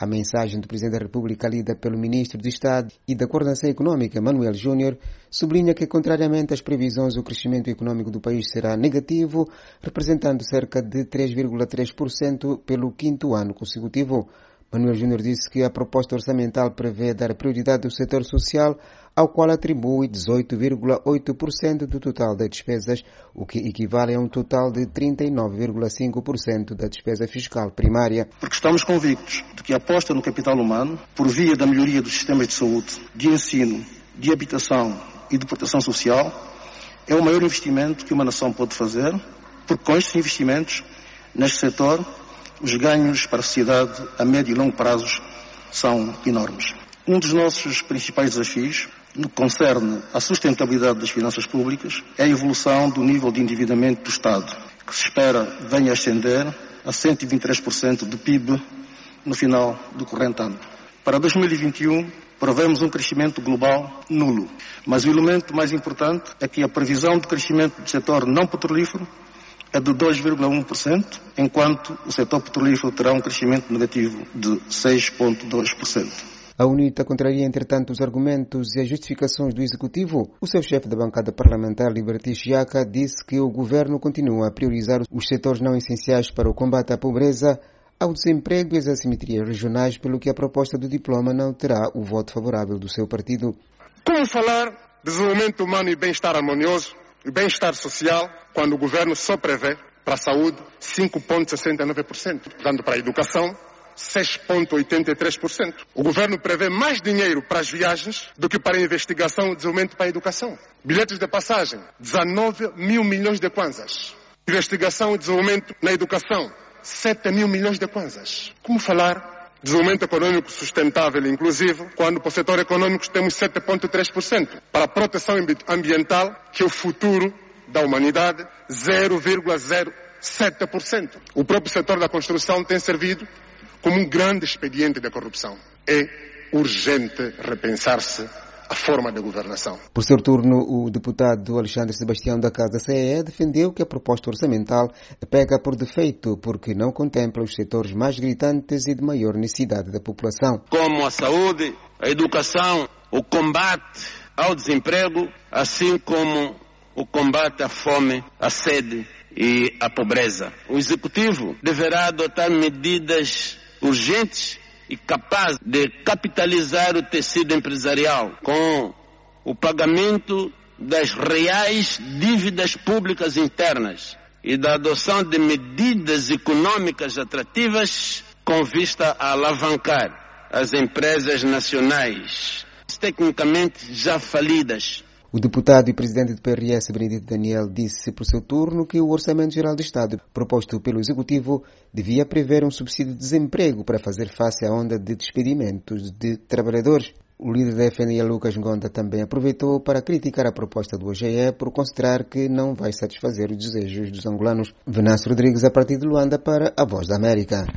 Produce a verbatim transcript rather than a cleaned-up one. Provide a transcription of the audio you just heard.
A mensagem do Presidente da República, lida pelo Ministro de Estado e da Coordenação Econômica, Manuel Júnior, sublinha que, contrariamente às previsões, o crescimento econômico do país será negativo, representando cerca de três vírgula três por cento pelo quinto ano consecutivo. Manuel Júnior disse que a proposta orçamental prevê dar prioridade ao setor social, ao qual atribui dezoito vírgula oito por cento do total das despesas, o que equivale a um total de trinta e nove vírgula cinco por cento da despesa fiscal primária. Porque estamos convictos de que a aposta no capital humano, por via da melhoria dos sistemas de saúde, de ensino, de habitação e de proteção social, é o maior investimento que uma nação pode fazer, porque com estes investimentos, neste setor, os ganhos para a sociedade a médio e longo prazos são enormes. Um dos nossos principais desafios, no que concerne à sustentabilidade das finanças públicas, é a evolução do nível de endividamento do Estado, que se espera venha a ascender a cento e vinte e três por cento do P I B no final do corrente ano. Para dois mil e vinte e um, prevemos um crescimento global nulo, mas o elemento mais importante é que a previsão de crescimento do setor não petrolífero é de dois vírgula um por cento, enquanto o setor petrolífero terá um crescimento negativo de seis vírgula dois por cento. A UNITA contraria, entretanto, os argumentos e as justificações do Executivo. O seu chefe da bancada parlamentar, Liberty Chiaka, disse que o governo continua a priorizar os setores não essenciais para o combate à pobreza, ao desemprego e às assimetrias regionais, pelo que a proposta do diploma não terá o voto favorável do seu partido. Como falar de desenvolvimento humano e bem-estar harmonioso e bem-estar social quando o governo só prevê para a saúde cinco vírgula sessenta e nove por cento, dando para a educação seis vírgula oitenta e três por cento. O governo prevê mais dinheiro para as viagens do que para a investigação e desenvolvimento para a educação. Bilhetes de passagem, dezenove mil milhões de kwanzas. Investigação e desenvolvimento na educação, sete mil milhões de kwanzas. Como falar de desenvolvimento econômico sustentável e inclusivo quando para o setor econômico temos sete vírgula três por cento? Para a proteção ambiental, que é o futuro da humanidade, zero vírgula zero sete por cento. O próprio setor da construção tem servido como um grande expediente de corrupção. É urgente repensar-se a forma de governação. Por seu turno, o deputado Alexandre Sebastião da Casa C E E defendeu que a proposta orçamental pega por defeito porque não contempla os setores mais gritantes e de maior necessidade da população. Como a saúde, a educação, o combate ao desemprego, assim como o combate à fome, à sede e à pobreza. O Executivo deverá adotar medidas urgentes e capazes de capitalizar o tecido empresarial com o pagamento das reais dívidas públicas internas e da adoção de medidas econômicas atrativas com vista a alavancar as empresas nacionais, tecnicamente já falidas. O deputado e presidente do P R S, Benedito Daniel, disse por seu turno que o Orçamento Geral do Estado, proposto pelo Executivo, devia prever um subsídio de desemprego para fazer face à onda de despedimentos de trabalhadores. O líder da F N I, Lucas Ngonda, também aproveitou para criticar a proposta do O G E por considerar que não vai satisfazer os desejos dos angolanos. Venâncio Rodrigues, a partir de Luanda, para a Voz da América.